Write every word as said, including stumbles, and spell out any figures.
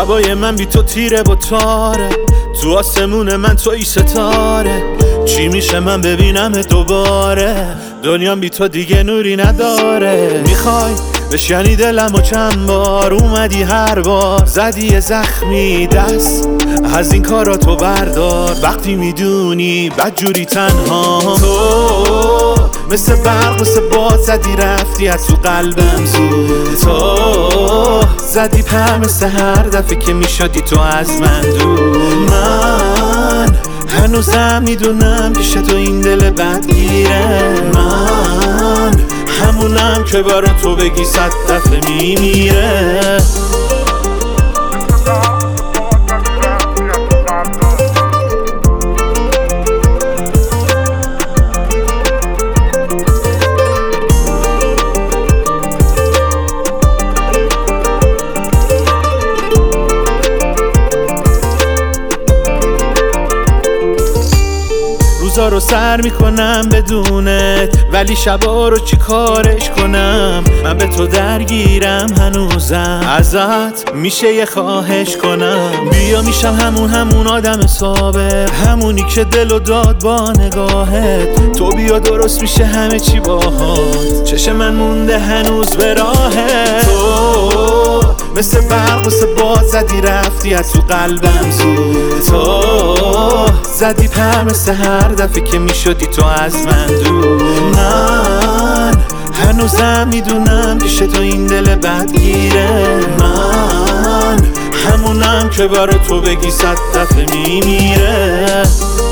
شبای من بی تو تیره با تاره، تو آسمون من توی ستاره. چی میشه من ببینم دوباره، دنیام بی تو دیگه نوری نداره. میخوای بشکنی دلم و چند بار اومدی هر بار زدی زخمی دست از این کارا تو بردار. وقتی میدونی بدجوری تنها تو مثل برق مثل باد زدی رفتی از تو قلبم زود. تو زدی پر مثل هر دفعه که میشدی تو از من دور. من هنوزم میدونم پیش تو این دل بدگیره. من همونم که برا تو بگی صد دفعه میمیره. روزا رو سر میکنم بدونت، ولی شبا رو چی کارش کنم؟ من به تو درگیرم هنوزم، ازت میشه یه خواهش کنم. بیا میشم همون همون آدم سابق، همونی که دل و داد با نگاهت. تو بیا درست میشه همه چی باهات، چشم من مونده هنوز به راهت. تو مثل برق مثل باد زدی رفتی از تو قلبم زود. تو زدی پر مثل هر دفعه که میشدی تو از من دور. من هنوزم میدونم پیش تو این دل بدگیره. من همونم که برا تو بگی صد دفعه میمیره.